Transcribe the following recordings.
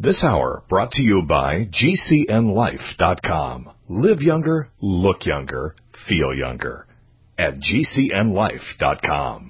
This hour brought to you by GCNLife.com. Live younger, look younger, feel younger. At GCNLife.com.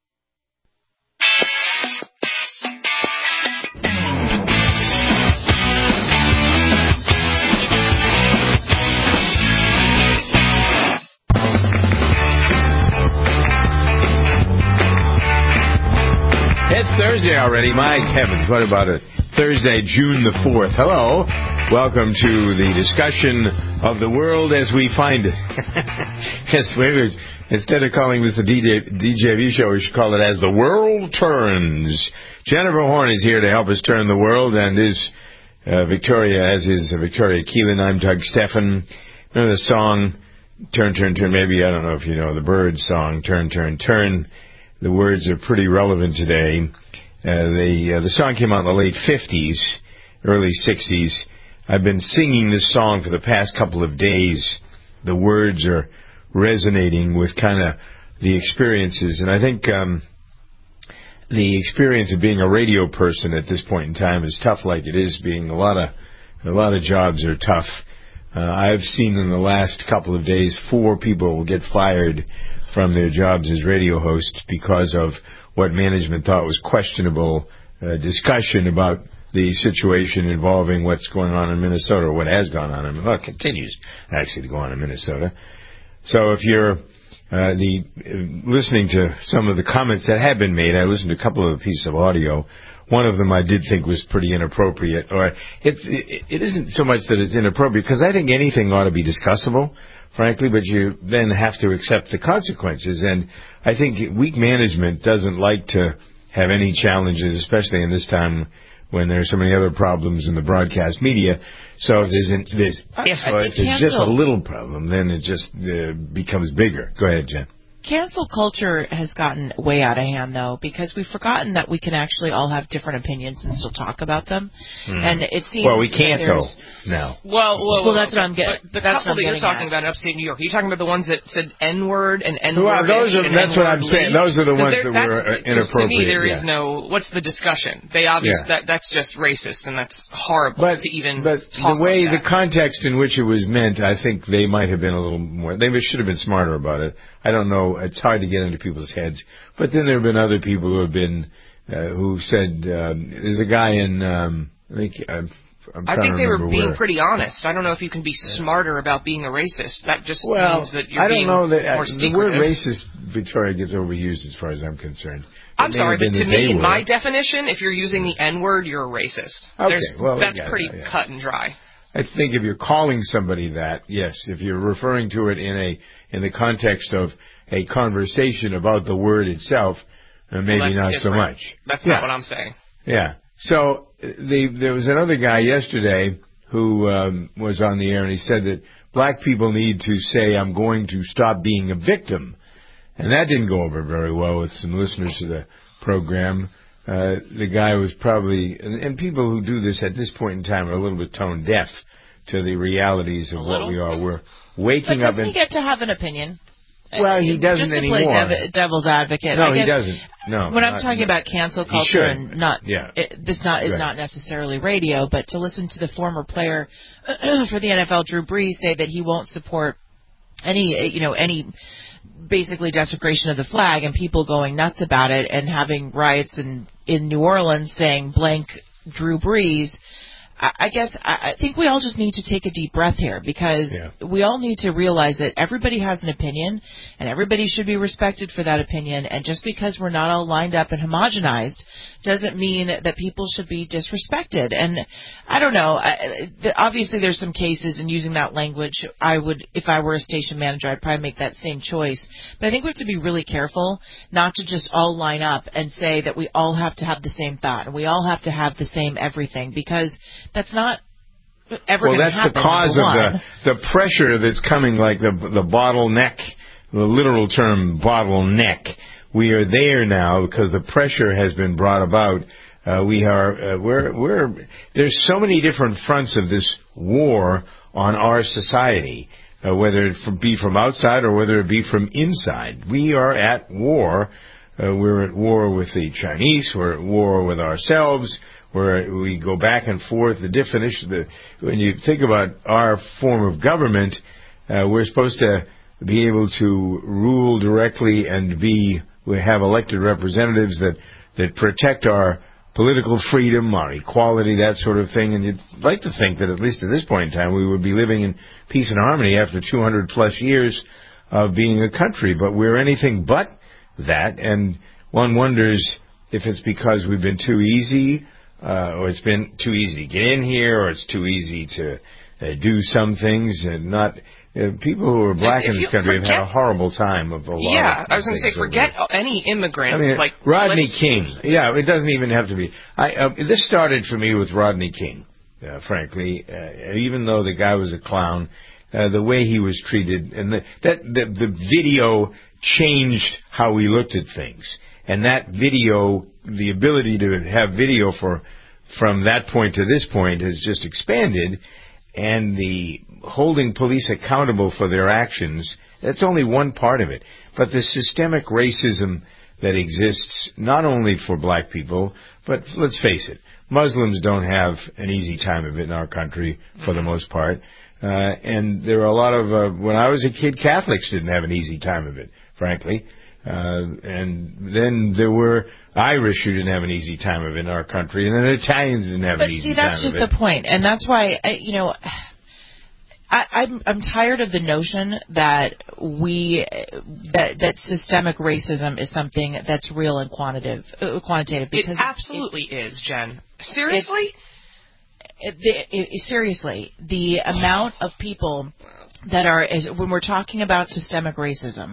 It's Thursday already. My heavens, what about it? Thursday, June the 4th. Hello. Welcome to the discussion of the world as we find it. Yes, instead of calling this the DJV show, we should call it As the World Turns. Jennifer Horn is here to help us turn the world, and is Victoria Keelan. I'm Doug Steffen. Remember the song, Turn, Turn, Turn? Maybe, I don't know if you know the Byrds song, Turn, Turn, Turn. The words are pretty relevant today. The song came out in the late 50s, early 60s. I've been singing this song for the past couple of days. The words are resonating with kind of the experiences. And I think the experience of being a radio person at this point in time is tough, like it is being a lot of jobs are tough. I've seen in the last couple of days 4 people get fired from their jobs as radio hosts because of what management thought was questionable discussion about the situation involving what's going on in Minnesota, or what has gone on, well, it continues actually to go on in Minnesota. So if you're listening to some of the comments that have been made, I listened to a couple of pieces of audio. One of them I did think was pretty inappropriate, or it isn't so much that it's inappropriate, because I think anything ought to be discussable, frankly, but you then have to accept the consequences. And I think weak management doesn't like to have any challenges, especially in this time when there are so many other problems in the broadcast media. So if there's just a little problem, then it just becomes bigger. Go ahead, Jen. Cancel culture has gotten way out of hand, though, because we've forgotten that we can actually all have different opinions and still talk about them. And it seems we can't though now. Well, that's what I'm getting. But the couple that you're talking about in upstate New York, are you talking about the ones that said N-word and N-word? Well, that's what I'm saying. Those are the ones that were inappropriate. To me, there is no. What's the discussion? They obviously that's just racist, and that's horrible to even. But the way the context in which it was meant, I think they might have been a little more. They should have been smarter about it. I don't know. It's hard to get into people's heads. But then there have been other people who have been, who said, there's a guy in, I think they were being pretty honest. I don't know if you can be smarter about being a racist. That just means that you're being more secretive. The word racist, Victoria, gets overused as far as I'm concerned. I'm sorry, but to me, in my definition, if you're using the N-word, you're a racist. Okay, that's pretty cut and dry. I think if you're calling somebody that, yes, if you're referring to it in the context of a conversation about the word itself, maybe not different. So much. That's not what I'm saying. Yeah. So there was another guy yesterday who was on the air, and he said that black people need to say, I'm going to stop being a victim. And that didn't go over very well with some listeners to the program. The guy was probably, and people who do this at this point in time are a little bit tone deaf to the realities of what we are. We're waking up. But doesn't he get to have an opinion? Well, he doesn't anymore. Just to play devil's advocate. No, he doesn't. No. When I'm talking about cancel culture and this is right. not necessarily radio, but to listen to the former player for the NFL, Drew Brees, say that he won't support any basically desecration of the flag, and people going nuts about it, and having riots in New Orleans saying blank Drew Brees. I think we all just need to take a deep breath here, because we all need to realize that everybody has an opinion, and everybody should be respected for that opinion. And just because we're not all lined up and homogenized doesn't mean that people should be disrespected. And I don't know. Obviously, there's some cases, and using that language, if I were a station manager, I'd probably make that same choice. But I think we have to be really careful not to just all line up and say that we all have to have the same thought and we all have to have the same everything, because that's not ever going to happen. Well, that's the cause of the pressure that's coming, like the bottleneck, the literal term bottleneck. We are there now because the pressure has been brought about. There's so many different fronts of this war on our society, whether it be from outside or whether it be from inside. We are at war we're at war with the Chinese, we're at war with ourselves, where we go back and forth. The definition, when you think about our form of government, we're supposed to be able to rule directly and we have elected representatives that protect our political freedom, our equality, that sort of thing. And you'd like to think that at least at this point in time we would be living in peace and harmony after 200 plus years of being a country. But we're anything but that. And one wonders if it's because we've been too easy, or it's been too easy to get in here, or it's too easy to do some things and not. People who are black in this country have had a horrible time of a lot. Yeah, I was going to say, forget any immigrant. I mean, like Rodney King. Yeah, it doesn't even have to be. This started for me with Rodney King, frankly. Even though the guy was a clown, the way he was treated, and the video changed how we looked at things. And that video, the ability to have video from that point to this point has just expanded. And the holding police accountable for their actions, that's only one part of it. But the systemic racism that exists not only for black people, but let's face it, Muslims don't have an easy time of it in our country for the most part. And there are a lot of, when I was a kid, Catholics didn't have an easy time of it, frankly. And then there were Irish who didn't have an easy time of it in our country, and then Italians didn't have an easy time of it. But see, that's just the point, and that's why, I'm tired of the notion that that systemic racism is something that's real and quantitative. Because it absolutely is, Jen. Seriously? Seriously, the amount of people that are, when we're talking about systemic racism,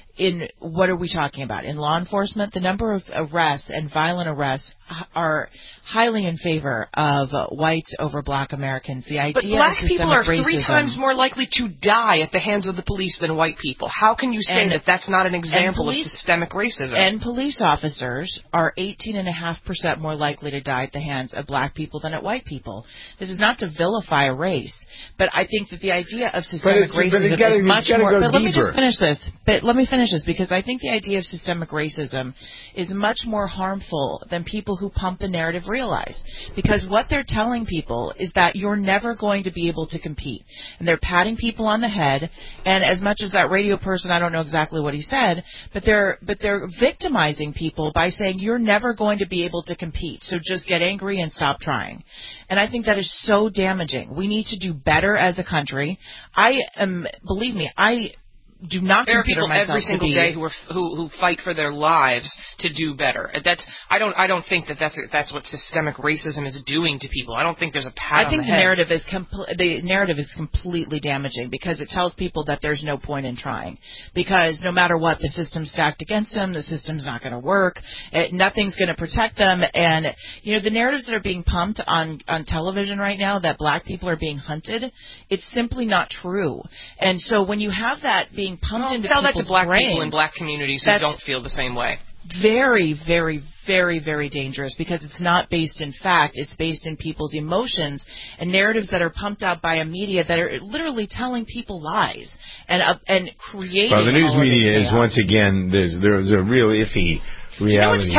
what are we talking about? In law enforcement, the number of arrests and violent arrests are highly in favor of whites over black Americans. The idea but black of people are racism, 3 times more likely to die at the hands of the police than white people. How can you say that that's not an example of systemic racism? And police officers are 18.5% more likely to die at the hands of black people than at white people. This is not to vilify a race, but I think that the idea of systemic racism is much more. But let me just finish this. Because I think the idea of systemic racism is much more harmful than people who pump the narrative realize. Because what they're telling people is that you're never going to be able to compete. And they're patting people on the head. And as much as that radio person, I don't know exactly what he said, but they're victimizing people by saying you're never going to be able to compete. So just get angry and stop trying. And I think that is so damaging. We need to do better as a country. Believe me, I do not there are consider people myself every single day who fight for their lives to do better. I don't think that's what systemic racism is doing to people. I don't think there's a pat on the head. The narrative is completely damaging because it tells people that there's no point in trying because no matter what, the system's stacked against them, the system's not going to work, nothing's going to protect them, and the narratives that are being pumped on television right now that black people are being hunted, it's simply not true. And so when you have that being pumped into tell that people's to black brains, people in black communities who don't feel the same way. Very, very, very, very dangerous because it's not based in fact. It's based in people's emotions and narratives that are pumped out by a media that are literally telling people lies and creating. Well, the news media is once again there's a real iffy reality.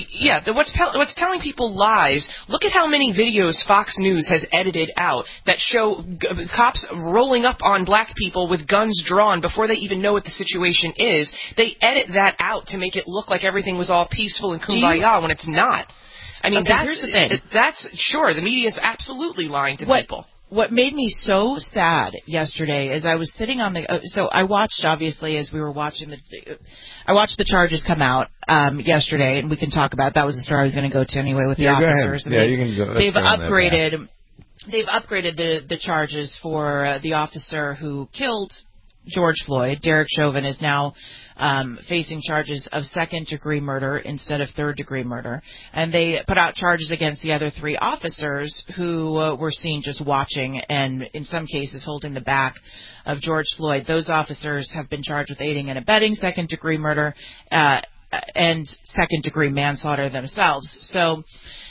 What's telling people lies. Look at how many videos Fox News has edited out that show cops rolling up on black people with guns drawn before they even know what the situation is. They edit that out to make it look like everything was all peaceful and kumbaya when it's not. I mean, here's the thing. That's sure. The media is absolutely lying to people. What made me so sad yesterday is I was sitting on so I watched, obviously, as we were watching I watched the charges come out yesterday, and we can talk about that was the story I was going to go to anyway with the officers. Go ahead. You can go. They've upgraded the charges for the officer who killed George Floyd. Derek Chauvin is now facing charges of second-degree murder instead of third-degree murder. And they put out charges against the other 3 officers who were seen just watching and, in some cases, holding the back of George Floyd. Those officers have been charged with aiding and abetting second-degree murder and second-degree manslaughter themselves. So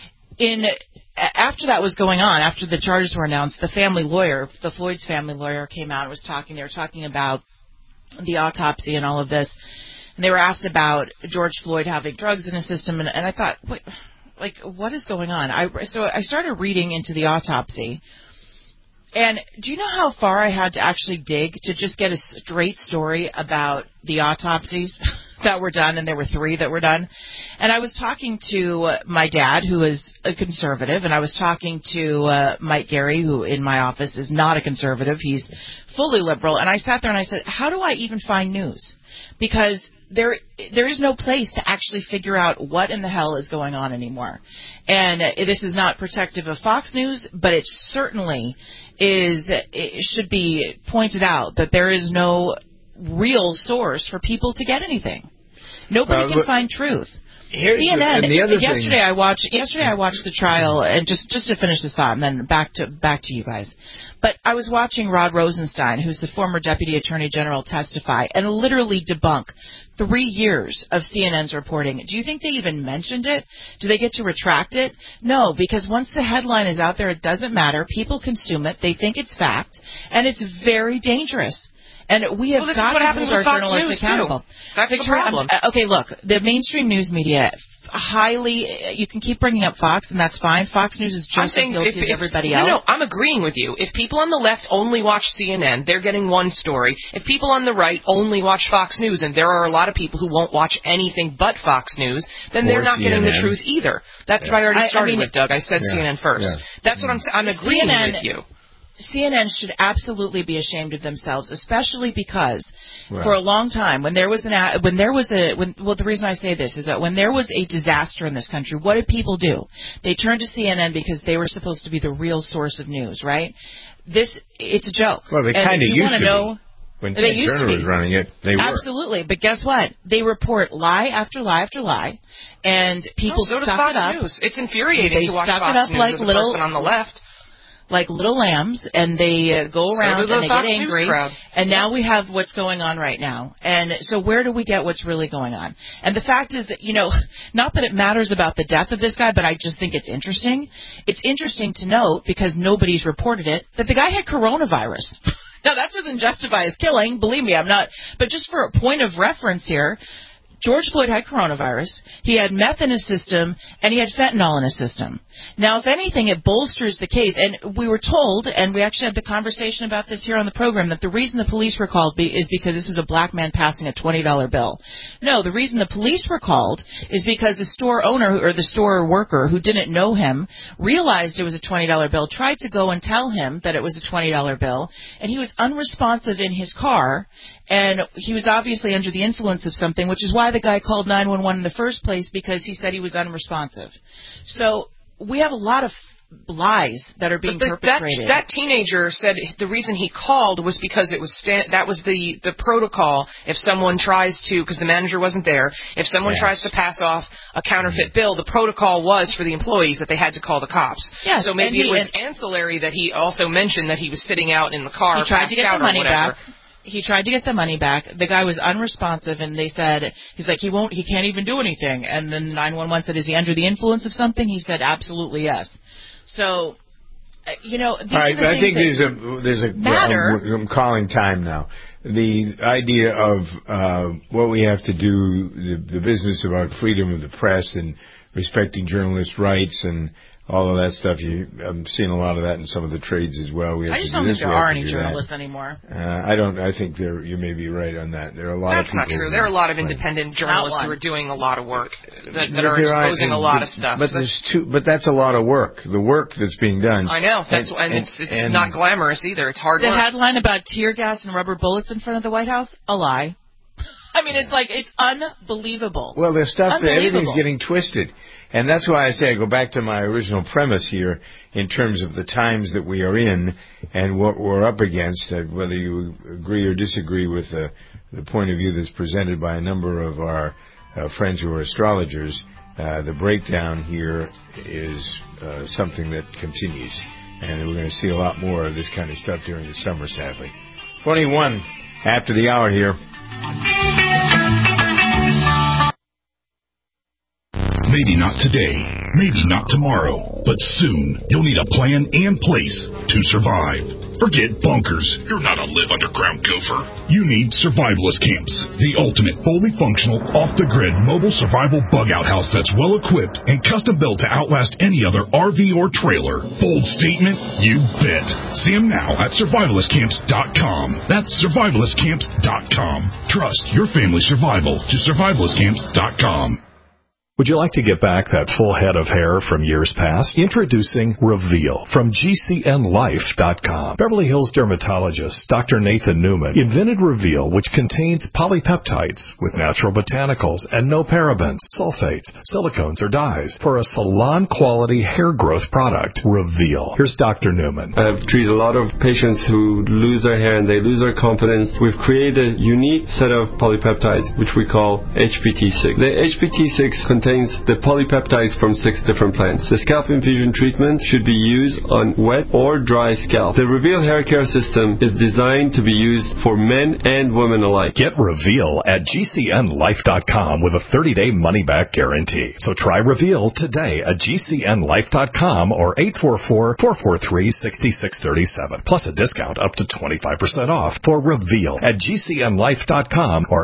after that was going on, after the charges were announced, the Floyd's family lawyer came out and was talking. They were talking about the autopsy and all of this. and they were asked about George Floyd having drugs in his system, and I thought, wait, like, what is going on? So I started reading into the autopsy. And do you know how far I had to actually dig to just get a straight story about the autopsies that were done? And there were 3 that were done. And I was talking to my dad, who is a conservative, and I was talking to Mike Gary, who in my office is not a conservative. He's fully liberal. And I sat there and I said, how do I even find news? Because there is no place to actually figure out what in the hell is going on anymore. And this is not protective of Fox News, but it certainly it should be pointed out that there is no real source for people to get anything. Nobody can find truth. CNN. Yesterday I watched the trial, and just to finish this thought, and then back to you guys. But I was watching Rod Rosenstein, who's the former Deputy Attorney General, testify and literally debunk 3 years of CNN's reporting. Do you think they even mentioned it? Do they get to retract it? No, because once the headline is out there, it doesn't matter. People consume it. They think it's fact, and it's very dangerous. And we have got to hold our journalists accountable. That's the problem. Okay, look, the mainstream news media, you can keep bringing up Fox, and that's fine. Fox News is just as guilty as everybody else. No, I'm agreeing with you. If people on the left only watch CNN, they're getting one story. If people on the right only watch Fox News, and there are a lot of people who won't watch anything but Fox News, then they're not getting the truth either. That's what I already started with, Doug. I said CNN first. Yeah. That's what I'm agreeing with you. CNN should absolutely be ashamed of themselves, especially because for a long time, the reason I say this is that when there was a disaster in this country, what did people do? They turned to CNN because they were supposed to be the real source of news, right? It's a joke. Well, they kind of used to be. When Ted Turner was running it, they were. Absolutely. But guess what? They report lie after lie after lie, and people so does suck Fox it up. News. It's infuriating to watch Fox News like as a person on the left. Like little lambs, and they go around and they get angry. And now we have what's going on right now. And so where do we get what's really going on? And the fact is that, not that it matters about the death of this guy, but I just think it's interesting. It's interesting to note, because nobody's reported it, that the guy had coronavirus. Now, that doesn't justify his killing. Believe me, I'm not. But just for a point of reference here, George Floyd had coronavirus, he had meth in his system, and he had fentanyl in his system. Now, if anything, it bolsters the case. And we were told, and we actually had the conversation about this here on the program, that the reason the police were called is because this is a black man passing a $20 bill. No, the reason the police were called is because the store owner or the store worker who didn't know him realized it was a $20 bill, tried to go and tell him that it was a $20 bill, and he was unresponsive in his car, and he was obviously under the influence of something, which is why the guy called 911 in the first place, because he said he was unresponsive. So we have a lot of lies that are being perpetrated. That teenager said the reason he called was because it was that was the protocol. If someone tries to, because the manager wasn't there, if someone tries to pass off a counterfeit bill, the protocol was for the employees that they had to call the cops. Yeah, so maybe it was ancillary that he also mentioned that he was sitting out in the car. He tried to get the money back. He tried to get the money back. The guy was unresponsive, and they said, he's like, he can't even do anything. And then 911 said, is he under the influence of something? He said, absolutely yes. So, these are the I think there's a matter. I'm calling time now. The idea of what we have to do, the business about freedom of the press and respecting journalists' rights and all of that stuff. I'm seeing a lot of that in some of the trades as well. I just don't think there are any journalists anymore. I think you may be right on that. There are a lot of people. That's not true. There are a lot of independent journalists who are doing a lot of work that are exposing a lot of stuff. But that's a lot of work. The work that's being done. I know. It's not glamorous either. It's hard work. The headline about tear gas and rubber bullets in front of the White House? A lie. I mean, it's unbelievable. Well, there's stuff that everything's getting twisted. And that's why I say I go back to my original premise here in terms of the times that we are in and what we're up against, whether you agree or disagree with the point of view that's presented by a number of our friends who are astrologers. The breakdown here is something that continues. And we're going to see a lot more of this kind of stuff during the summer, sadly. 21 after the hour here. Maybe not today, maybe not tomorrow, but soon you'll need a plan and place to survive. Forget bunkers. You're not a live underground gopher. You need Survivalist Camps, the ultimate fully functional, off-the-grid mobile survival bug-out house that's well-equipped and custom-built to outlast any other RV or trailer. Bold statement? You bet. See them now at survivalistcamps.com. That's survivalistcamps.com. Trust your family's survival to survivalistcamps.com. Would you like to get back that full head of hair from years past? Introducing Reveal from GCNLife.com. Beverly Hills dermatologist Dr. Nathan Newman invented Reveal, which contains polypeptides with natural botanicals and no parabens, sulfates, silicones, or dyes for a salon-quality hair growth product. Reveal. Here's Dr. Newman. I've treated a lot of patients who lose their hair and they lose their confidence. We've created a unique set of polypeptides, which we call HPT6. The HPT6 contains the polypeptides from 6 different plants. The scalp infusion treatment should be used on wet or dry scalp. The Reveal hair care system is designed to be used for men and women alike. Get Reveal at GCNLife.com with a 30-day money-back guarantee. So try Reveal today at GCNLife.com or 844-443-6637. Plus a discount up to 25% off for Reveal at GCNLife.com or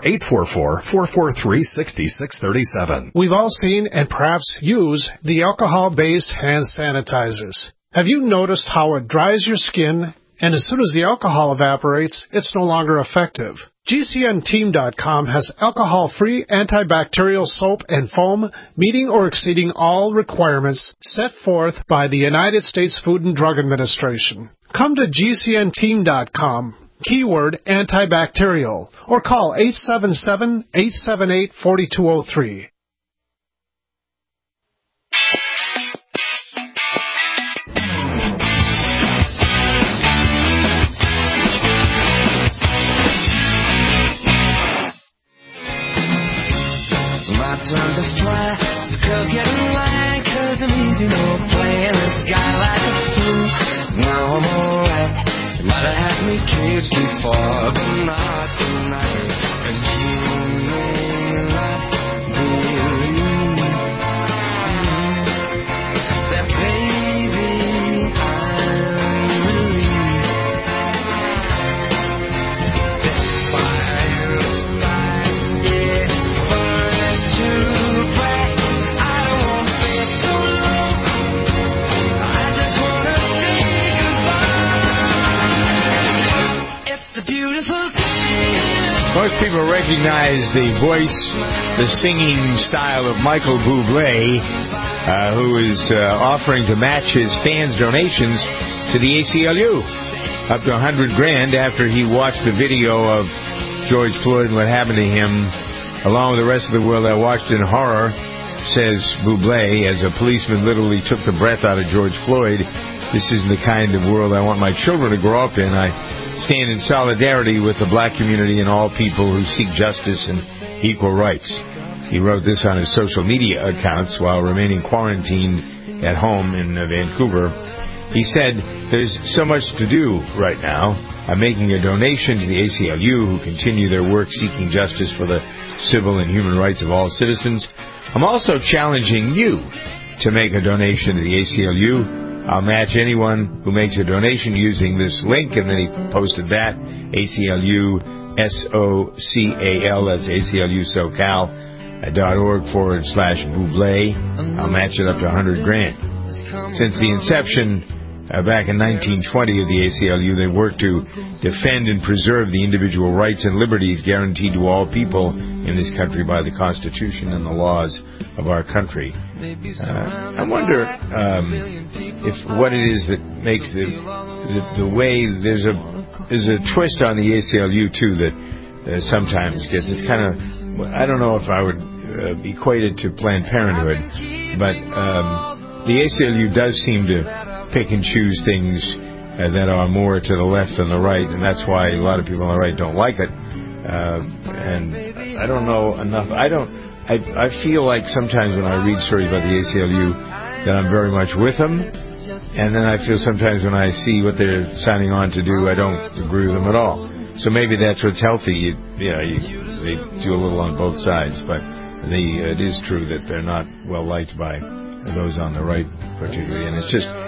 844-443-6637. We've all seen and perhaps use the alcohol-based hand sanitizers. Have you noticed how it dries your skin, and as soon as the alcohol evaporates, it's no longer effective? GCNteam.com has alcohol-free antibacterial soap and foam meeting or exceeding all requirements set forth by the United States Food and Drug Administration. Come to GCNteam.com, keyword antibacterial, or call 877-878-4203. My turn to fly, so girls get in line, 'cause I'm easy, no playing this guy like a fool. Now I'm alright, you might have had me caged before, but not tonight. And you may not believe that, baby, I'm relieved. This fire inside, yeah. Most people recognize the voice, the singing style of Michael Bublé, who is offering to match his fans' donations to the ACLU. Up to $100,000 after he watched the video of George Floyd and what happened to him, along with the rest of the world that watched in horror, says Bublé, as a policeman literally took the breath out of George Floyd. This isn't the kind of world I want my children to grow up in. I stand in solidarity with the black community and all people who seek justice and equal rights. He wrote this on his social media accounts while remaining quarantined at home in Vancouver. He said, "There's so much to do right now. I'm making a donation to the ACLU, who continue their work seeking justice for the civil and human rights of all citizens. I'm also challenging you to make a donation to the ACLU. I'll match anyone who makes a donation using this link," and then he posted that, ACLU SOCAL, that's ACLU SoCal.org/Bublé. I'll match it up to $100,000. Since the inception back in 1920 of the ACLU, they worked to defend and preserve the individual rights and liberties guaranteed to all people in this country by the Constitution and the laws of our country. I wonder if what it is that makes the way there's a twist on the ACLU too that sometimes gets, it's kind of, I don't know if I would equate it to Planned Parenthood, but the ACLU does seem to pick and choose things that are more to the left than the right, and that's why a lot of people on the right don't like it. And I don't know enough. I feel like sometimes when I read stories about the ACLU that I'm very much with them, and then I feel sometimes when I see what they're signing on to do, I don't agree with them at all. So maybe that's what's healthy. They do a little on both sides, but it is true that they're not well liked by those on the right particularly, and it's just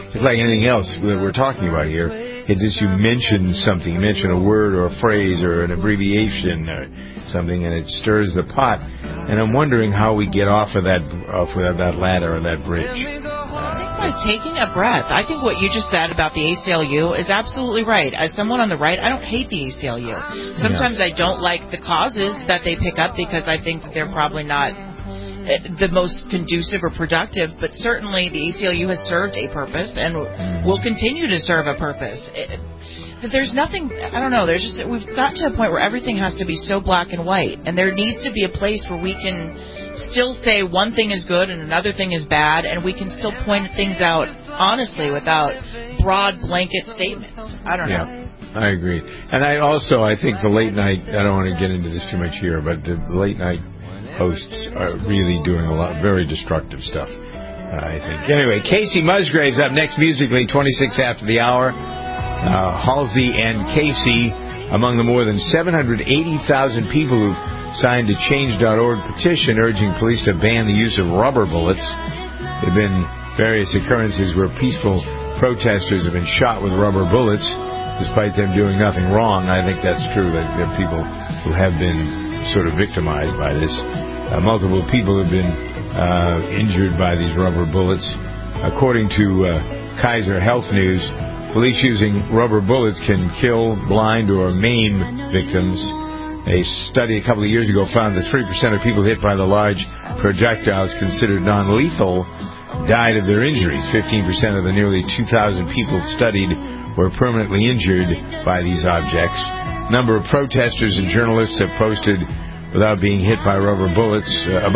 it's like anything else that we're talking about here. It's just you mention something, you mention a word or a phrase or an abbreviation or something, and it stirs the pot. And I'm wondering how we get off of that ladder or that bridge. By taking a breath. I think what you just said about the ACLU is absolutely right. As someone on the right, I don't hate the ACLU. Sometimes I don't like the causes that they pick up because I think that they're probably not the most conducive or productive, but certainly the ACLU has served a purpose and will continue to serve a purpose. There's nothing, I don't know, we've got to a point where everything has to be so black and white, and there needs to be a place where we can still say one thing is good and another thing is bad, and we can still point things out honestly without broad blanket statements. I don't know. I agree. And I think the late night, I don't want to get into this too much here, but the late night hosts are really doing a lot, very destructive stuff, I think. Anyway, Casey Musgraves up next musically, 26 after the hour. Halsey and Casey, among the more than 780,000 people who've signed a Change.org petition urging police to ban the use of rubber bullets. There have been various occurrences where peaceful protesters have been shot with rubber bullets, despite them doing nothing wrong. I think that's true, that there are people who have been sort of victimized by this. Multiple people have been injured by these rubber bullets. According to Kaiser Health News, police using rubber bullets can kill, blind, or maim victims. A study a couple of years ago found that 3% of people hit by the large projectiles considered non-lethal died of their injuries. 15% of the nearly 2,000 people studied were permanently injured by these objects. A number of protesters and journalists have posted about being hit by rubber bullets, as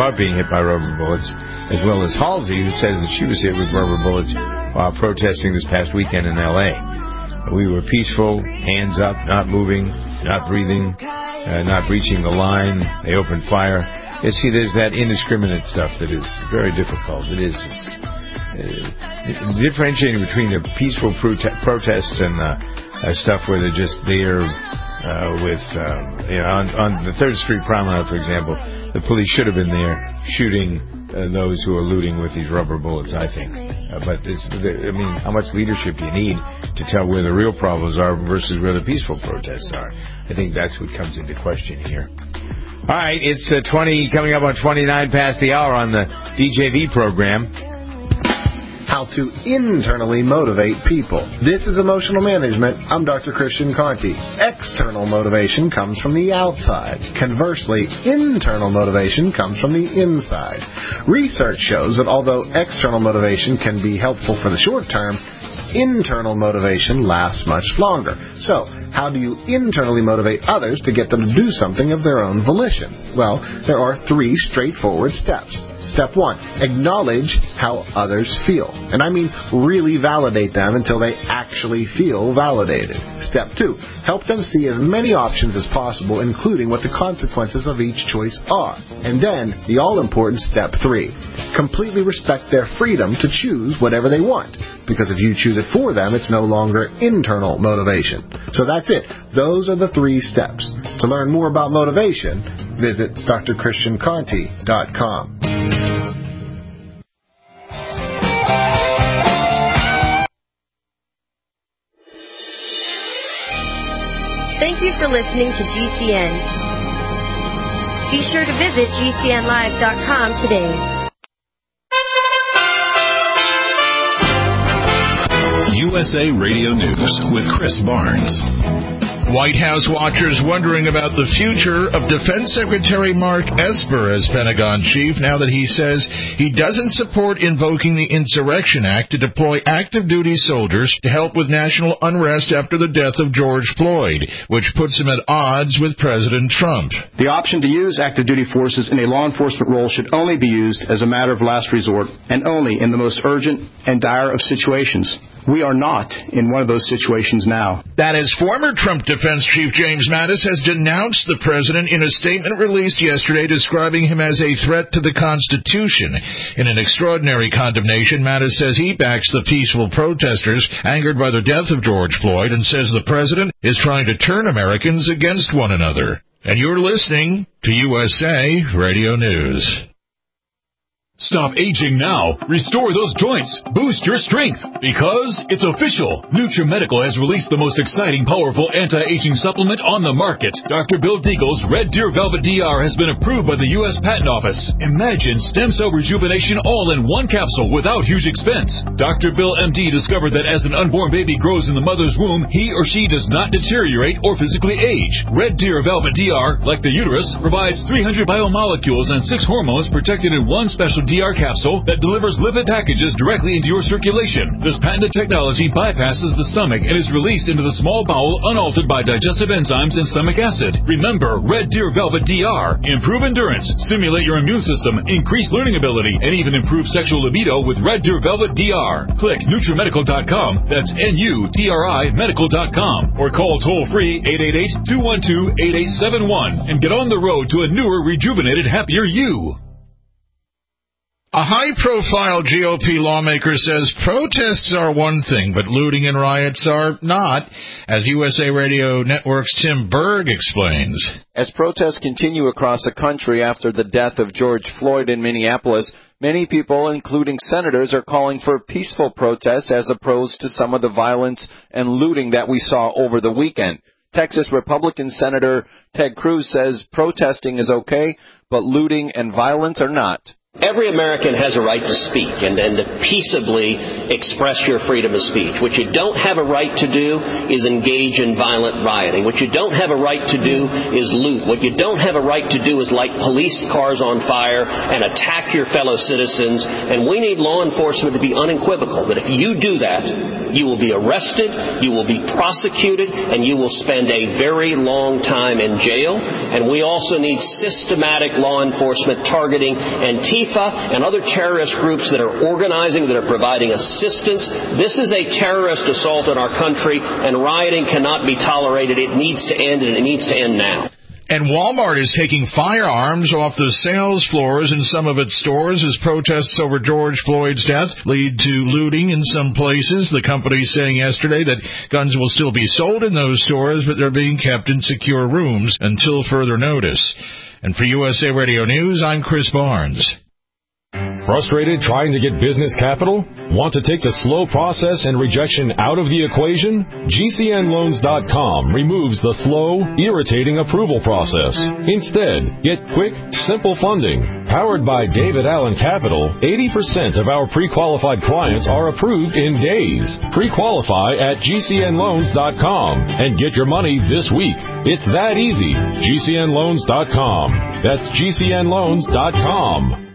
well as Halsey, who says that she was hit with rubber bullets while protesting this past weekend in L.A. We were peaceful, hands up, not moving, not breathing, not breaching the line. They opened fire. You see, there's that indiscriminate stuff that is very difficult. It's differentiating between the peaceful protests and stuff where they're just there on the 3rd Street Promenade, for example. The police should have been there shooting those who are looting with these rubber bullets, I think. But how much leadership do you need to tell where the real problems are versus where the peaceful protests are? I think that's what comes into question here. All right, it's coming up on 29 past the hour on the DJV program. How to internally motivate people. This is Emotional Management. I'm Dr. Christian Conti. External motivation comes from the outside. Conversely, internal motivation comes from the inside. Research shows that although external motivation can be helpful for the short term, internal motivation lasts much longer. So, how do you internally motivate others to get them to do something of their own volition? Well, there are 3 straightforward steps. Step 1, acknowledge how others feel. And I mean really validate them until they actually feel validated. Step 2, help them see as many options as possible, including what the consequences of each choice are. And then, the all-important step 3, completely respect their freedom to choose whatever they want. Because if you choose it for them, it's no longer internal motivation. So that's it. Those are the 3 steps. To learn more about motivation, visit drchristianconti.com. Thank you for listening to GCN. Be sure to visit GCNlive.com today. USA Radio News with Chris Barnes. White House watchers wondering about the future of Defense Secretary Mark Esper as Pentagon chief now that he says he doesn't support invoking the Insurrection Act to deploy active duty soldiers to help with national unrest after the death of George Floyd, which puts him at odds with President Trump. The option to use active duty forces in a law enforcement role should only be used as a matter of last resort and only in the most urgent and dire of situations. We are not in one of those situations now. That is, former Trump Defense Chief James Mattis has denounced the president in a statement released yesterday describing him as a threat to the Constitution. In an extraordinary condemnation, Mattis says he backs the peaceful protesters angered by the death of George Floyd and says the president is trying to turn Americans against one another. And you're listening to USA Radio News. Stop aging now. Restore those joints. Boost your strength. Because it's official. NutriMedical has released the most exciting, powerful anti-aging supplement on the market. Dr. Bill Deagle's Red Deer Velvet DR has been approved by the U.S. Patent Office. Imagine stem cell rejuvenation all in one capsule without huge expense. Dr. Bill MD discovered that as an unborn baby grows in the mother's womb, he or she does not deteriorate or physically age. Red Deer Velvet DR, like the uterus, provides 300 biomolecules and 6 hormones protected in one special DR capsule that delivers lipid packages directly into your circulation. This patented technology bypasses the stomach and is released into the small bowel unaltered by digestive enzymes and stomach acid. Remember, Red Deer Velvet DR. Improve endurance, stimulate your immune system, increase learning ability, and even improve sexual libido with Red Deer Velvet DR. Click NutriMedical.com. That's NUTRI Medical.com. Or call toll-free 888-212-8871 and get on the road to a newer, rejuvenated, happier you. A high-profile GOP lawmaker says protests are one thing, but looting and riots are not, as USA Radio Network's Tim Berg explains. As protests continue across the country after the death of George Floyd in Minneapolis, many people, including senators, are calling for peaceful protests as opposed to some of the violence and looting that we saw over the weekend. Texas Republican Senator Ted Cruz says protesting is okay, but looting and violence are not. Every American has a right to speak and to peaceably express your freedom of speech. What you don't have a right to do is engage in violent rioting. What you don't have a right to do is loot. What you don't have a right to do is light police cars on fire and attack your fellow citizens. And we need law enforcement to be unequivocal that if you do that, you will be arrested, you will be prosecuted, and you will spend a very long time in jail. And we also need systematic law enforcement targeting Antifa and other terrorist groups that are organizing, that are providing assistance. This is a terrorist assault on our country, and rioting cannot be tolerated. It needs to end, and it needs to end now. And Walmart is taking firearms off the sales floors in some of its stores as protests over George Floyd's death lead to looting in some places. The company saying yesterday that guns will still be sold in those stores, but they're being kept in secure rooms until further notice. And for USA Radio News, I'm Chris Barnes. Frustrated trying to get business capital? Want to take the slow process and rejection out of the equation? GCNloans.com removes the slow, irritating approval process. Instead, get quick, simple funding. Powered by David Allen Capital, 80% of our pre-qualified clients are approved in days. Pre-qualify at GCNloans.com and get your money this week. It's that easy. GCNloans.com. That's GCNloans.com.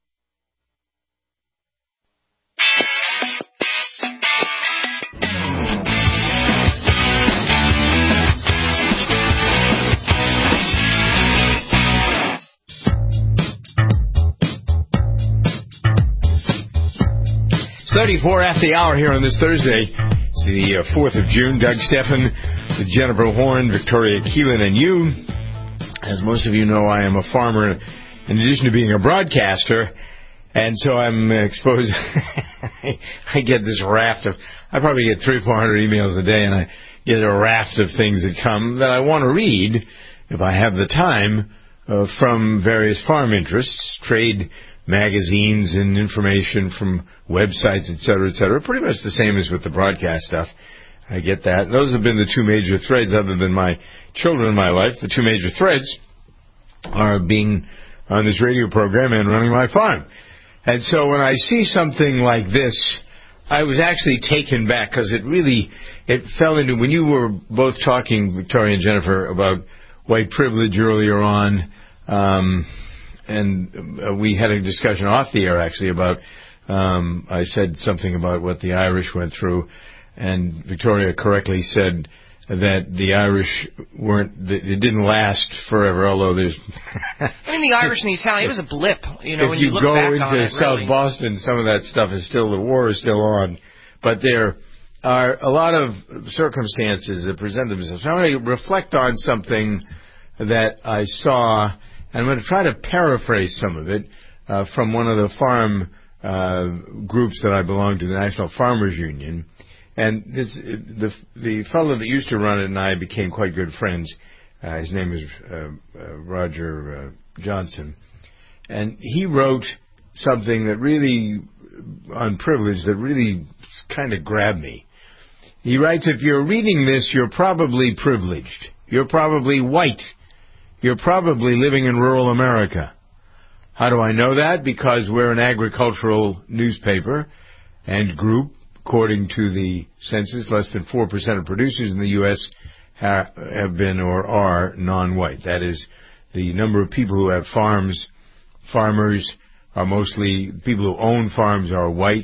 .34 after the hour here on this Thursday. It's the 4th of June. Doug Steffen, with Jennifer Horn, Victoria Keelan, and you. As most of you know, I am a farmer in addition to being a broadcaster, and so I'm exposed. I get this raft of, I probably get 300 or 400 emails a day, and I get a raft of things that come that I want to read, if I have the time, from various farm interests, trade magazines and information from websites, et cetera, pretty much the same as with the broadcast stuff. I get that. Those have been the two major threads, other than my children in my life. The two major threads are being on this radio program and running my farm. And so when I see something like this, I was actually taken back, because it fell into, when you were both talking, Victoria and Jennifer, about white privilege earlier on, and we had a discussion off the air, actually, about, I said something about what the Irish went through, and Victoria correctly said that the Irish it didn't last forever, although there's... I mean, the Irish and the Italian, it was a blip, when you look back on it. If you go into South Boston, some of that stuff is still, the war is still on, but there are a lot of circumstances that present themselves. So I'm going to reflect on something that I saw, and I'm going to try to paraphrase some of it from one of the farm groups that I belong to, the National Farmers Union. And the fellow that used to run it and I became quite good friends. His name is Roger Johnson. And he wrote something that really, unprivileged, that really kind of grabbed me. He writes, if you're reading this, you're probably privileged. You're probably white. You're probably living in rural America. How do I know that? Because we're an agricultural newspaper and group. According to the census, less than 4% of producers in the U.S. have been or are non-white. That is, the number of people who have farms. Farmers are mostly, people who own farms are white.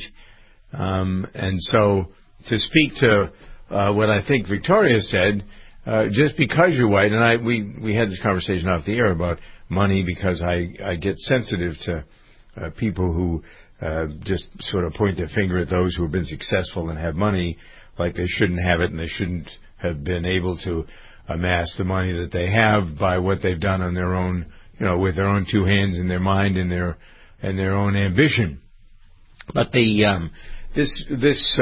And so to speak to what I think Victoria said, just because you're white, and we had this conversation off the air about money, because I get sensitive to people who just sort of point their finger at those who have been successful and have money like they shouldn't have it, and they shouldn't have been able to amass the money that they have by what they've done on their own, with their own two hands and their mind and their own ambition. But this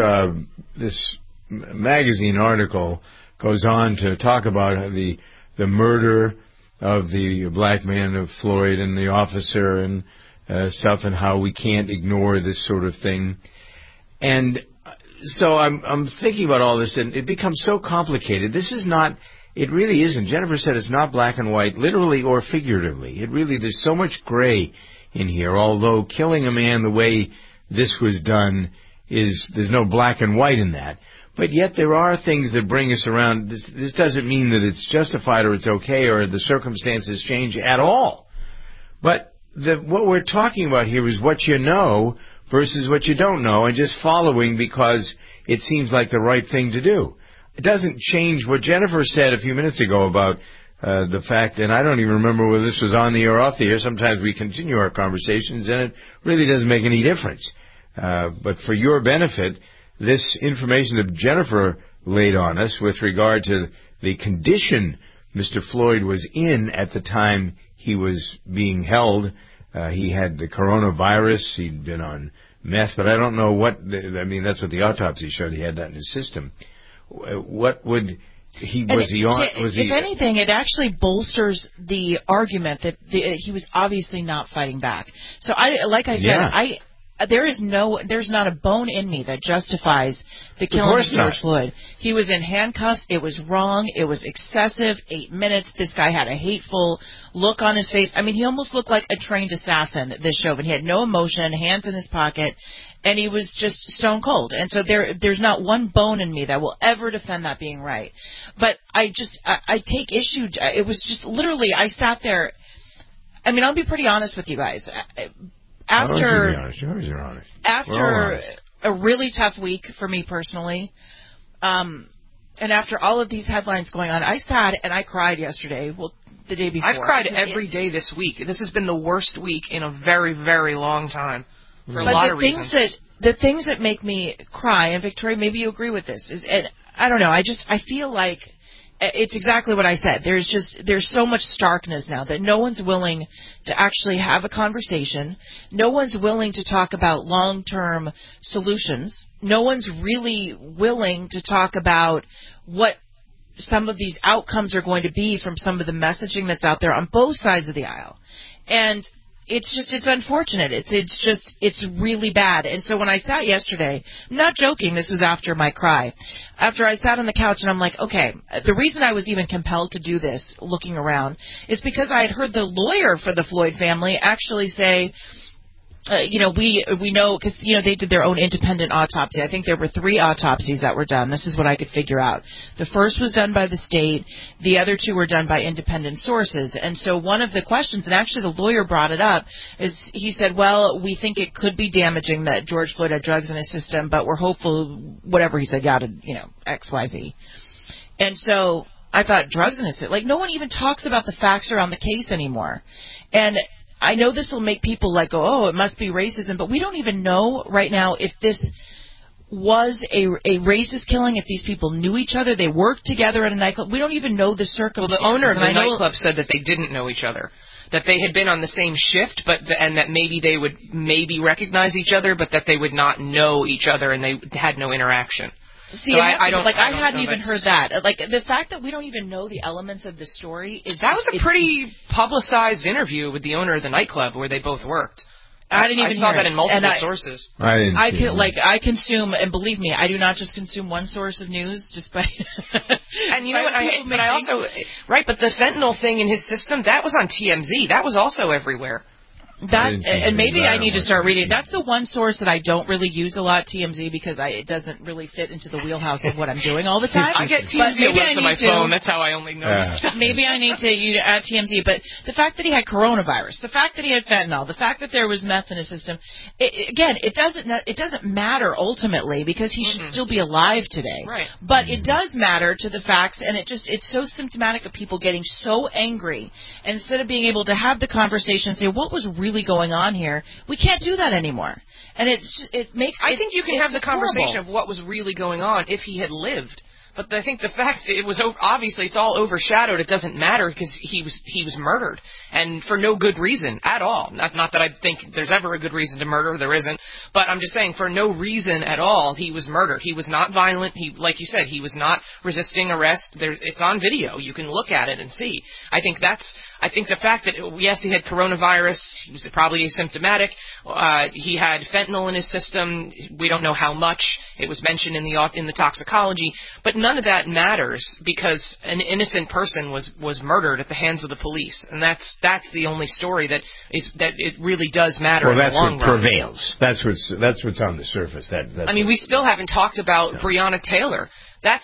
magazine article goes on to talk about the murder of the black man, of Floyd, and the officer, and stuff, and how we can't ignore this sort of thing. And so I'm thinking about all this, and it becomes so complicated. This is not, it really isn't. Jennifer said it's not black and white, literally or figuratively. There's so much gray in here, although killing a man the way this was done there's no black and white in that. But yet there are things that bring us around. This doesn't mean that it's justified or it's okay or the circumstances change at all. But what we're talking about here is what you know versus what you don't know, and just following because it seems like the right thing to do. It doesn't change what Jennifer said a few minutes ago about the fact, and I don't even remember whether this was on the air or off the air. Sometimes we continue our conversations, and it really doesn't make any difference. But for your benefit, this information that Jennifer laid on us with regard to the condition Mr. Floyd was in at the time he was being held. He had the coronavirus. He'd been on meth, but I don't know what. That's what the autopsy showed. He had that in his system. What would he was he on? If anything, it actually bolsters the argument that he was obviously not fighting back. So there's not a bone in me that justifies the killing of George Floyd. He was in handcuffs. It was wrong. It was excessive. 8 minutes. This guy had a hateful look on his face. I mean, he almost looked like a trained assassin, this show, but he had no emotion, hands in his pocket, and he was just stone cold. And so there's not one bone in me that will ever defend that being right. But I take issue. It was just literally, I sat there. I mean, I'll be pretty honest with you guys. After a really tough week for me personally, and after all of these headlines going on, I sat and I cried yesterday. Well, the day before. I've cried every day this week. This has been the worst week in a very, very long time for a lot of reasons. The things that make me cry, and Victoria, maybe you agree with this, is I don't know. I feel like it's exactly what I said. There's so much starkness now that no one's willing to actually have a conversation. No one's willing to talk about long-term solutions. No one's really willing to talk about what some of these outcomes are going to be from some of the messaging that's out there on both sides of the aisle. And it's unfortunate. It's really bad. And so when I sat yesterday, I'm not joking, this was after my cry. After I sat on the couch and I'm like, okay, the reason I was even compelled to do this, looking around, is because I had heard the lawyer for the Floyd family actually say, we know, because, they did their own independent autopsy. I think there were 3 autopsies that were done. This is what I could figure out. The first was done by the state. The other 2 were done by independent sources. And so one of the questions, and actually the lawyer brought it up, is he said, well, we think it could be damaging that George Floyd had drugs in his system, but we're hopeful, whatever he said, X, Y, Z. And so I thought, drugs in his system? Like, no one even talks about the facts around the case anymore. And I know this will make people go, oh, it must be racism, but we don't even know right now if this was a racist killing, if these people knew each other, they worked together at a nightclub. We don't even know the circumstances. Well, the owner of the nightclub said that they didn't know each other, that they had been on the same shift, and that maybe they would recognize each other, but that they would not know each other and they had no interaction. See, so I hadn't even heard that. The fact that we don't even know the elements of the story is... That was a pretty publicized interview with the owner of the nightclub where they both worked. I didn't even saw hear that it. in multiple And sources. I consume, and believe me, I do not just consume one source of news, despite. And you know what? But the fentanyl thing in his system, that was on TMZ. That was also everywhere. And maybe I need to start reading. That's the one source that I don't really use a lot, TMZ, because it doesn't really fit into the wheelhouse of what I'm doing all the time. I get TMZ alerts on my phone. That's how I only know stuff. Maybe I need to add TMZ. But the fact that he had coronavirus, the fact that he had fentanyl, the fact that there was meth in his system, it doesn't matter ultimately because he should still be alive today. Right. But it does matter to the facts, and it's so symptomatic of people getting so angry. And instead of being able to have the conversation and say, what was really going on here, we can't do that anymore. And I think you can have the conversation of what was really going on if he had lived. But I think the fact it was obviously it's all overshadowed. It doesn't matter because he was murdered, and for no good reason at all. Not that I think there's ever a good reason to murder. There isn't. But I'm just saying for no reason at all he was murdered. He was not violent. Like you said, he was not resisting arrest. It's on video. You can look at it and see. I think the fact that yes, he had coronavirus. He was probably asymptomatic. He had fentanyl in his system. We don't know how much. It was mentioned in the toxicology, but none of that matters because an innocent person was murdered at the hands of the police, and that's the only story that it really does matter. Well, in the long what run. prevails. That's what's on the surface. We still haven't talked about Breonna Taylor. I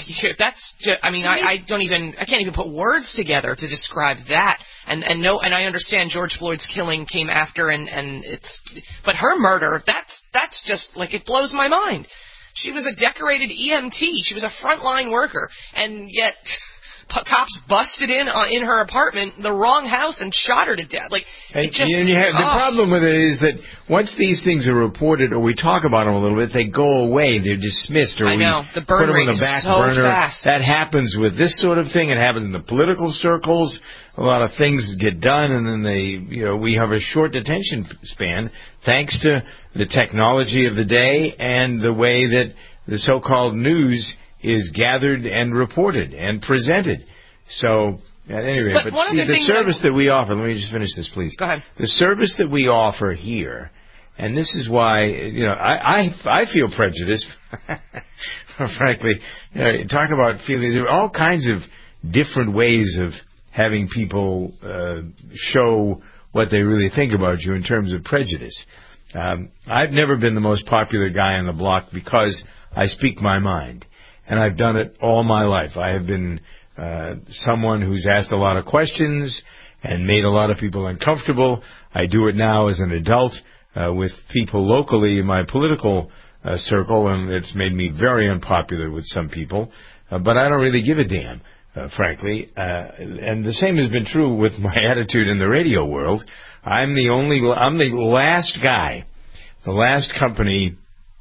can't even put words together to describe that. And I understand George Floyd's killing came after, but her murder, that's just like, it blows my mind. She was a decorated EMT. She was a frontline worker, and yet cops busted in her apartment, the wrong house, and shot her to death. The problem with it is that once these things are reported or we talk about them a little bit, they go away. They're dismissed, or I know. The burn put them rate on the back is so burner. fast. That happens with this sort of thing. It happens in the political circles. A lot of things get done, and then we have a short attention span thanks to the technology of the day and the way that the so-called news is gathered and reported and presented. So, at any rate, but the service that we offer, let me just finish this, please. Go ahead. The service that we offer here, and this is why, I feel prejudiced, frankly. Talk about feeling, there are all kinds of different ways of having people show what they really think about you in terms of prejudice. I've never been the most popular guy on the block because I speak my mind, and I've done it all my life. I have been someone who's asked a lot of questions and made a lot of people uncomfortable. I do it now as an adult with people locally in my political circle, and it's made me very unpopular with some people. But I don't really give a damn, frankly. And the same has been true with my attitude in the radio world. I'm the last guy, the last company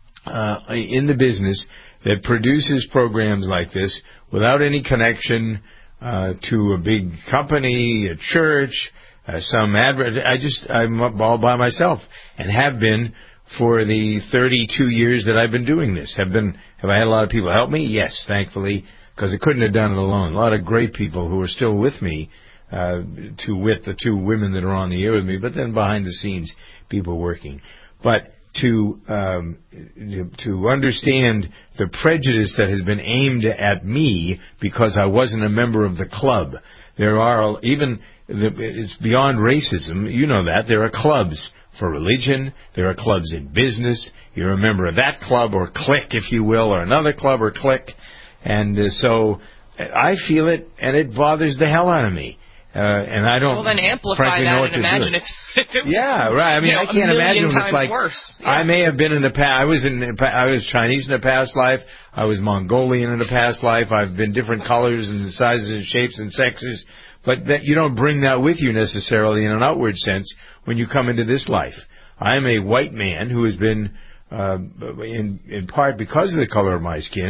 in the business that produces programs like this without any connection to a big company, a church, some I'm all by myself, and have been for the 32 years that I've been doing this. Have I had a lot of people help me? Yes, thankfully, because I couldn't have done it alone. A lot of great people who are still with me, to wit the two women that are on the air with me, but then behind the scenes, people working. But to understand the prejudice that has been aimed at me because I wasn't a member of the club. There are it's beyond racism. You know that. There are clubs for religion. There are clubs in business. You're a member of that club or clique, if you will, or another club or clique. And so I feel it, and it bothers the hell out of me. And I don't. Well, then amplify that and imagine if it was. Yeah, right. I mean, I can't imagine it was like worse. Yeah. I may have been in the past. I was Chinese in a past life. I was Mongolian in a past life. I've been different colors and sizes and shapes and sexes. But that you don't bring that with you necessarily in an outward sense when you come into this life. I am a white man who has been, in part because of the color of my skin,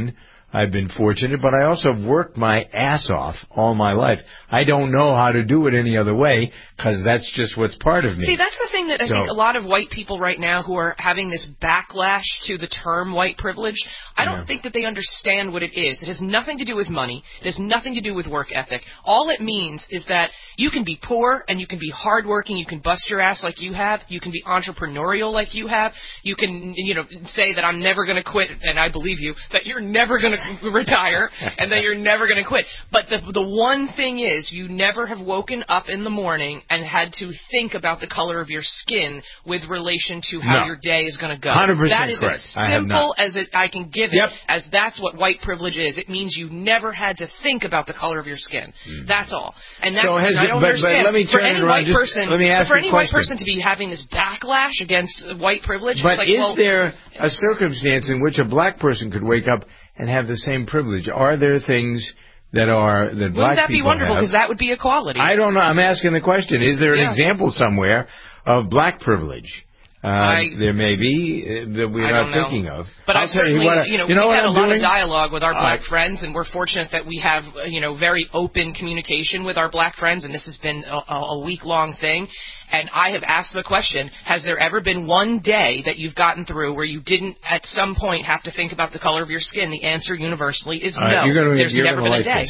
I've been fortunate, but I also have worked my ass off all my life. I don't know how to do it any other way because that's just what's part of me. See, that's the thing that I think a lot of white people right now who are having this backlash to the term white privilege, I don't think that they understand what it is. It has nothing to do with money. It has nothing to do with work ethic. All it means is that you can be poor and you can be hardworking. You can bust your ass like you have. You can be entrepreneurial like you have. You can, say that I'm never going to quit, and I believe you, that you're never going to retire and that you're never going to quit. But the one thing is you never have woken up in the morning and had to think about the color of your skin with relation to how your day is going to go. 100% that is correct. as simple as I can give it, as that's what white privilege is. It means you never had to think about the color of your skin. That's all. And that's I don't understand. But let me turn it around. Let me ask for any white person to be having this backlash against white privilege, but it's like, is there a circumstance in which a black person could wake up and have the same privilege? Are there things that black people have? Wouldn't that be wonderful? Because that would be equality. I don't know. I'm asking the question. Is there an example somewhere of black privilege? There may be that we're not thinking of. But I certainly, we've had a lot of dialogue with our black friends, and we're fortunate that we have, very open communication with our black friends, and this has been a week-long thing. And I have asked the question, has there ever been one day that you've gotten through where you didn't at some point have to think about the color of your skin? The answer universally is no. There's never been a day.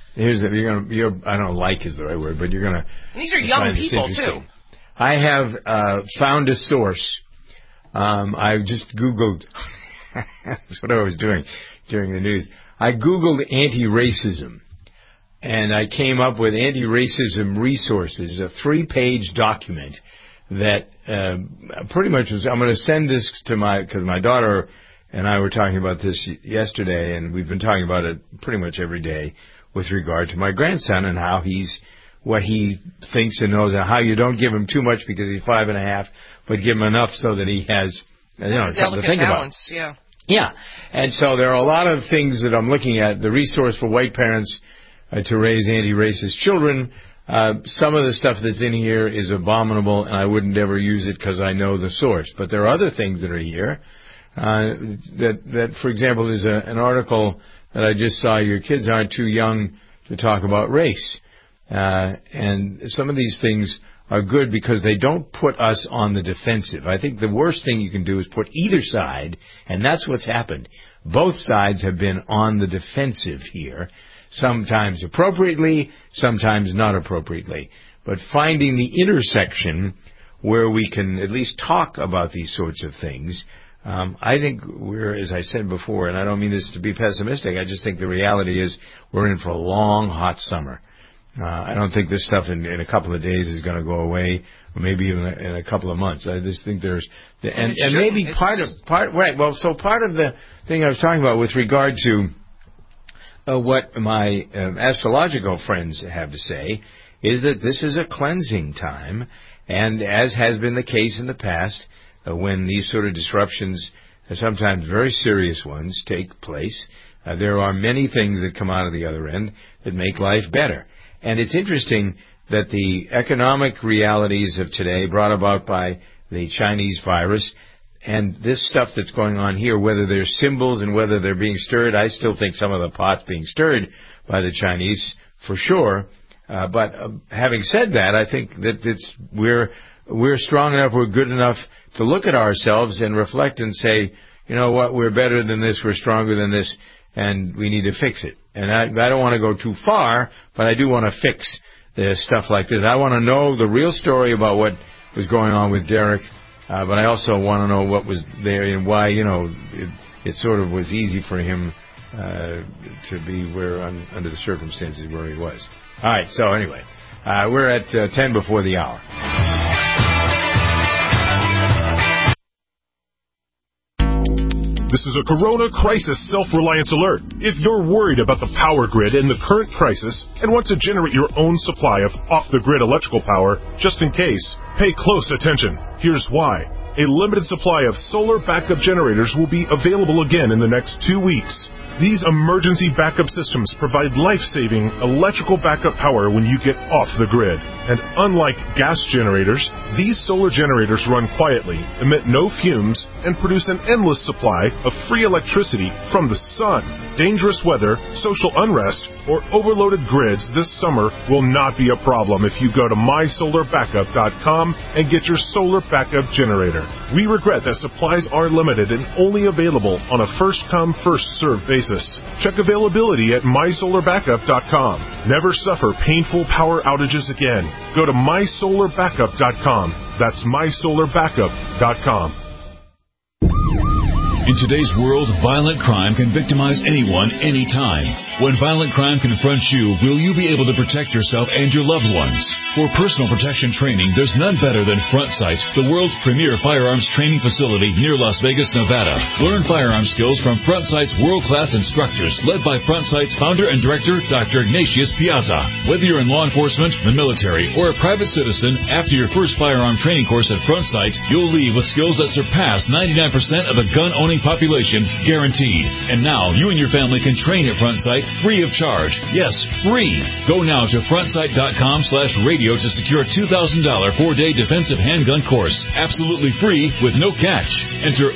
I don't like is the right word, but you're going to. These are young people, too. I have found a source. I just Googled. That's what I was doing during the news. I Googled anti-racism, and I came up with anti-racism resources, a 3-page document that pretty much was. I'm going to send this to because my daughter and I were talking about this yesterday, and we've been talking about it pretty much every day with regard to my grandson and how what he thinks and knows, and how you don't give him too much because he's 5.5, but give him enough so that he has, something to think balance, about. Yeah. And so there are a lot of things that I'm looking at. The resource for white parents to raise anti-racist children. Some of the stuff that's in here is abominable, and I wouldn't ever use it because I know the source. But there are other things that are here. That, for example, there's an article that I just saw. Your kids aren't too young to talk about race. And some of these things are good because they don't put us on the defensive. I think the worst thing you can do is put either side, and that's what's happened. Both sides have been on the defensive here, sometimes appropriately, sometimes not appropriately. But finding the intersection where we can at least talk about these sorts of things, I think we're, as I said before, and I don't mean this to be pessimistic, I just think the reality is we're in for a long, hot summer. I don't think this stuff in a couple of days is going to go away, or maybe even in a couple of months. I just think there's, and maybe part of the thing I was talking about with regard to what my astrological friends have to say is that this is a cleansing time, and as has been the case in the past, when these sort of disruptions, sometimes very serious ones, take place, there are many things that come out of the other end that make life better. And it's interesting that the economic realities of today brought about by the Chinese virus and this stuff that's going on here, whether they're symbols and whether they're being stirred, I still think some of the pot's being stirred by the Chinese for sure. But having said that, I think that we're strong enough, we're good enough to look at ourselves and reflect and say, you know what, we're better than this, we're stronger than this, and we need to fix it. And I don't want to go too far, but I do want to fix stuff like this. I want to know the real story about what was going on with Derek, but I also want to know what was there and why, it sort of was easy for him to be under the circumstances where he was. All right, so anyway, we're at 10 before the hour. This is a Corona Crisis Self-Reliance Alert. If you're worried about the power grid in the current crisis and want to generate your own supply of off-the-grid electrical power, just in case, pay close attention. Here's why. A limited supply of solar backup generators will be available again in the next 2 weeks. These emergency backup systems provide life-saving electrical backup power when you get off the grid. And unlike gas generators, these solar generators run quietly, emit no fumes, and produce an endless supply of free electricity from the sun. Dangerous weather, social unrest, or overloaded grids this summer will not be a problem if you go to mysolarbackup.com and get your solar backup generator. We regret that supplies are limited and only available on a first-come, first-served basis. Check availability at mysolarbackup.com. Never suffer painful power outages again. Go to mysolarbackup.com. That's mysolarbackup.com. In today's world, violent crime can victimize anyone, anytime. When violent crime confronts you, will you be able to protect yourself and your loved ones? For personal protection training, there's none better than Front Sight, the world's premier firearms training facility near Las Vegas, Nevada. Learn firearm skills from Front Sight's world-class instructors, led by Front Sight's founder and director, Dr. Ignatius Piazza. Whether you're in law enforcement, the military, or a private citizen, after your first firearm training course at Front Sight, you'll leave with skills that surpass 99% of the gun-owning population, guaranteed. And now, you and your family can train at Front Sight free of charge. Yes, free. Go now to frontsight.com/radio to secure a $2,000 4-day defensive handgun course. Absolutely free with no catch. Enter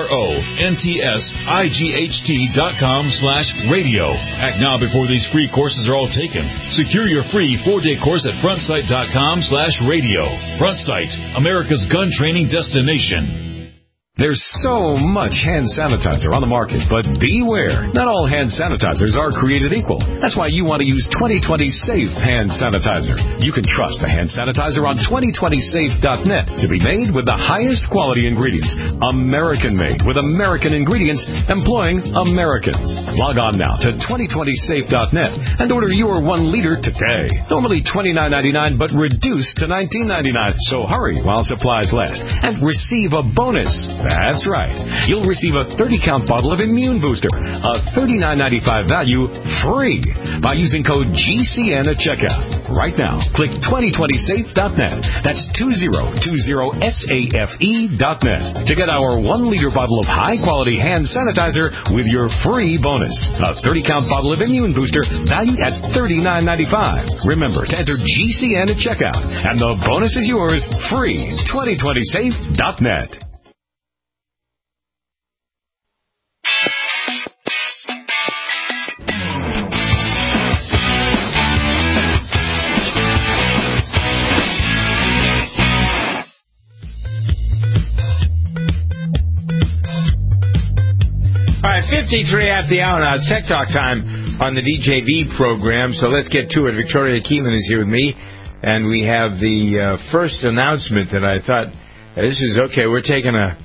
FRONTSIGHT.com/radio. Act now before these free courses are all taken. Secure your free 4-day course at frontsight.com/radio. Front Sight, America's gun training destination. There's so much hand sanitizer on the market, but beware. Not all hand sanitizers are created equal. That's why you want to use 2020 Safe Hand Sanitizer. You can trust the hand sanitizer on 2020safe.net to be made with the highest quality ingredients. American-made with American ingredients employing Americans. Log on now to 2020safe.net and order your 1 liter today. Normally $29.99, but reduced to $19.99. So hurry while supplies last and receive a bonus. That's right. You'll receive a 30-count bottle of Immune Booster, a $39.95 value, free by using code GCN at checkout. Right now, click 2020safe.net. That's 2020safe.net to get our 1-liter bottle of high-quality hand sanitizer with your free bonus. A 30-count bottle of Immune Booster valued at $39.95. Remember to enter GCN at checkout, and the bonus is yours free. 2020safe.net. All right, 53 after the hour now. It's Tech Talk time on the DJV program, so let's get to it. Victoria Keelan is here with me, and we have the first announcement that I thought, this is okay, we're taking a...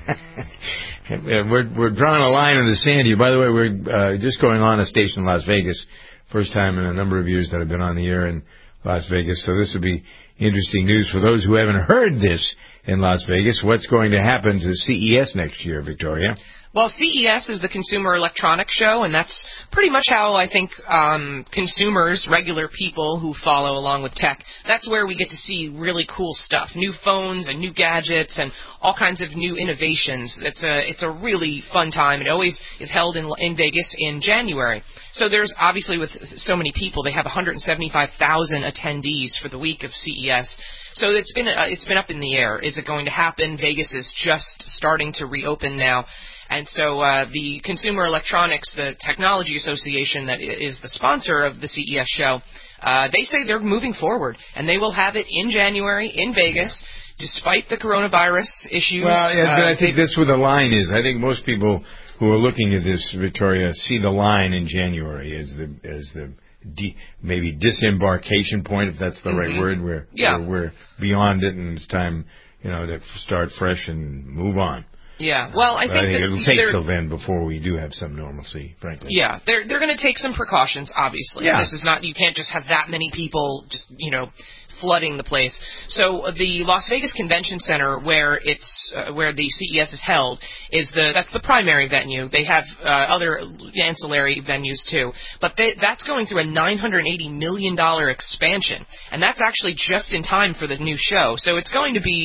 we're drawing a line in the sand here. By the way, we're just going on a station in Las Vegas. First time in a number of years that I've been on the air in Las Vegas, so this will be interesting news for those who haven't heard this in Las Vegas. What's going to happen to CES next year, Victoria? Well, CES is the Consumer Electronics Show, and that's pretty much how I think consumers, regular people who follow along with tech, that's where we get to see really cool stuff, new phones and new gadgets and all kinds of new innovations. It's a really fun time. It always is held in Vegas in January. So there's obviously, with so many people, they have 175,000 attendees for the week of CES. So it's been up in the air. Is it going to happen? Vegas is just starting to reopen now. And so the Consumer Electronics, the Technology Association that is the sponsor of the CES show, they say they're moving forward, and they will have it in January in Vegas, despite the coronavirus issues. Well, yeah, I think that's where the line is. I think most people who are looking at this, Victoria, see the line in January as the maybe disembarkation point, if that's the right word, where we're beyond it and it's time, to start fresh and move on. Yeah, well, I think it'll take till then before we do have some normalcy, frankly. Yeah, they're going to take some precautions, obviously. Yeah. This is not, you can't just have that many people just, flooding the place. So the Las Vegas Convention Center, where the CES is held, that's the primary venue. They have other ancillary venues too, but that's going through a $980 million expansion, and that's actually just in time for the new show. So it's going to be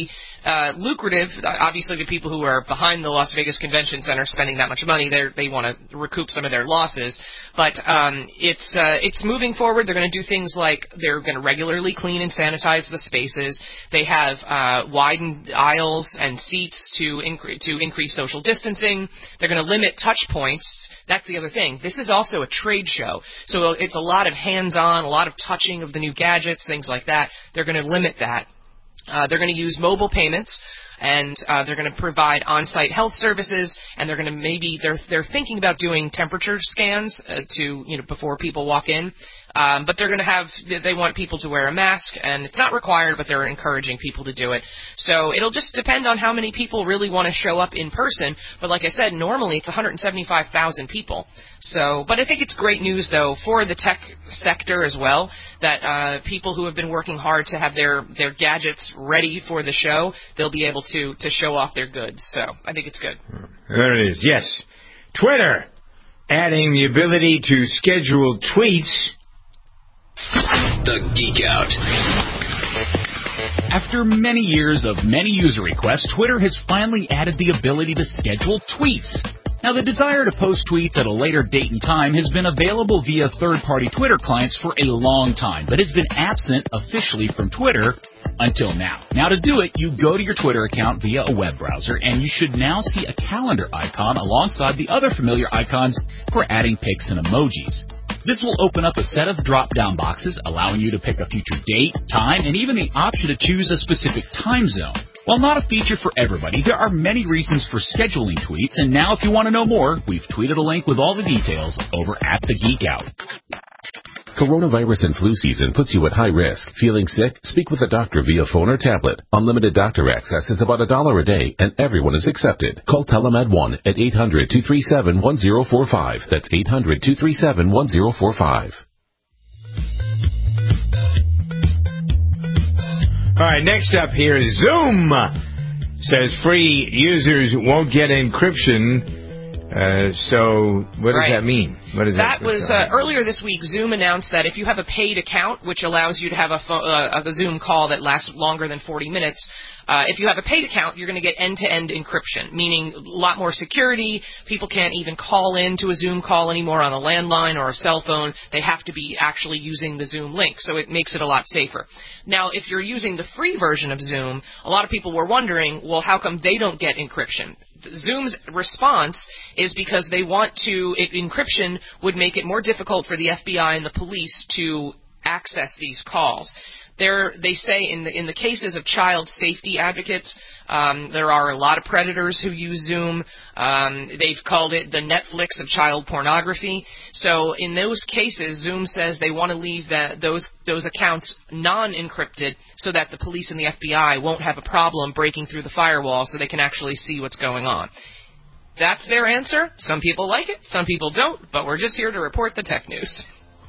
lucrative. Obviously, the people who are behind the Las Vegas Convention Center spending that much money, they want to recoup some of their losses. But it's moving forward. They're going to do things like they're going to regularly clean and sanitize the spaces. They have widened aisles and seats to increase social distancing. They're going to limit touch points. That's the other thing. This is also a trade show, so it's a lot of hands-on, a lot of touching of the new gadgets, things like that. They're going to limit that. They're going to use mobile payments, and they're going to provide on-site health services, and they're going to they're thinking about doing temperature scans before people walk in. But they want people to wear a mask, and it's not required, but they're encouraging people to do it. So it'll just depend on how many people really want to show up in person. But like I said, normally it's 175,000 people. But I think it's great news, though, for the tech sector as well, that people who have been working hard to have their gadgets ready for the show, they'll be able to show off their goods. So I think it's good. There it is. Yes. Twitter adding the ability to schedule tweets. The Geek Out. After many years of many user requests, Twitter has finally added the ability to schedule tweets. Now, the desire to post tweets at a later date and time has been available via third-party Twitter clients for a long time, but has been absent officially from Twitter until now. Now, to do it, you go to your Twitter account via a web browser, and you should now see a calendar icon alongside the other familiar icons for adding pics and emojis. This will open up a set of drop-down boxes, allowing you to pick a future date, time, and even the option to choose a specific time zone. While not a feature for everybody, there are many reasons for scheduling tweets, and now if you want to know more, we've tweeted a link with all the details over at The Geek Out. Coronavirus and flu season puts you at high risk. Feeling sick? Speak with a doctor via phone or tablet. Unlimited doctor access is about $1 a day, and everyone is accepted. Call Telemed 1 at 800-237-1045. That's 800-237-1045. All right, next up here is Zoom. Says free users won't get encryption. So what does that mean? What is that? That was earlier this week. Zoom announced that if you have a paid account, which allows you to have a Zoom call that lasts longer than 40 minutes, if you have a paid account, you're going to get end-to-end encryption, meaning a lot more security. People can't even call in to a Zoom call anymore on a landline or a cell phone. They have to be actually using the Zoom link, so it makes it a lot safer. Now, if you're using the free version of Zoom, a lot of people were wondering, well, how come they don't get encryption? Zoom's response is because they want to, encryption would make it more difficult for the FBI and the police to access these calls. They say in the cases of child safety advocates, there are a lot of predators who use Zoom. They've called it the Netflix of child pornography. So in those cases, Zoom says they want to leave those accounts non-encrypted so that the police and the FBI won't have a problem breaking through the firewall so they can actually see what's going on. That's their answer. Some people like it, some people don't, but we're just here to report the tech news.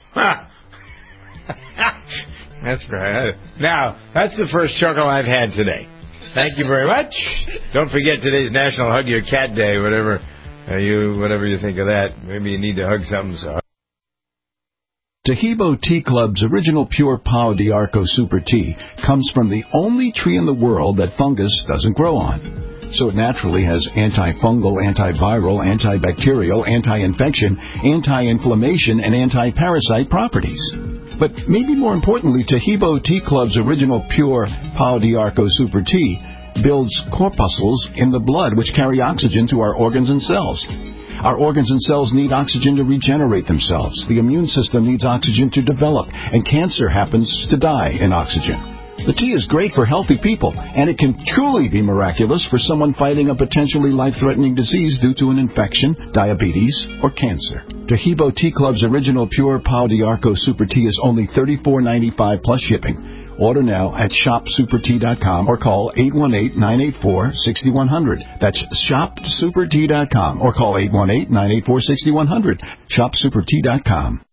That's right. Now, that's the first chuckle I've had today. Thank you very much. Don't forget today's National Hug Your Cat Day, whatever you think of that. Maybe you need to hug something. So. Tahibo Tea Club's original pure Pau d'Arco Super Tea comes from the only tree in the world that fungus doesn't grow on. So it naturally has antifungal, antiviral, antibacterial, anti-infection, anti-inflammation, and anti-parasite properties. But maybe more importantly, Tahibo Tea Club's original pure Pau d'Arco Super Tea builds corpuscles in the blood which carry oxygen to our organs and cells. Our organs and cells need oxygen to regenerate themselves. The immune system needs oxygen to develop, and cancer happens to die in oxygen. The tea is great for healthy people, and it can truly be miraculous for someone fighting a potentially life-threatening disease due to an infection, diabetes, or cancer. Tahibo Tea Club's original pure Pau d'Arco Super Tea is only $34.95 plus shipping. Order now at shopsupertea.com or call 818-984-6100. That's shopsupertea.com or call 818-984-6100. Shopsupertea.com.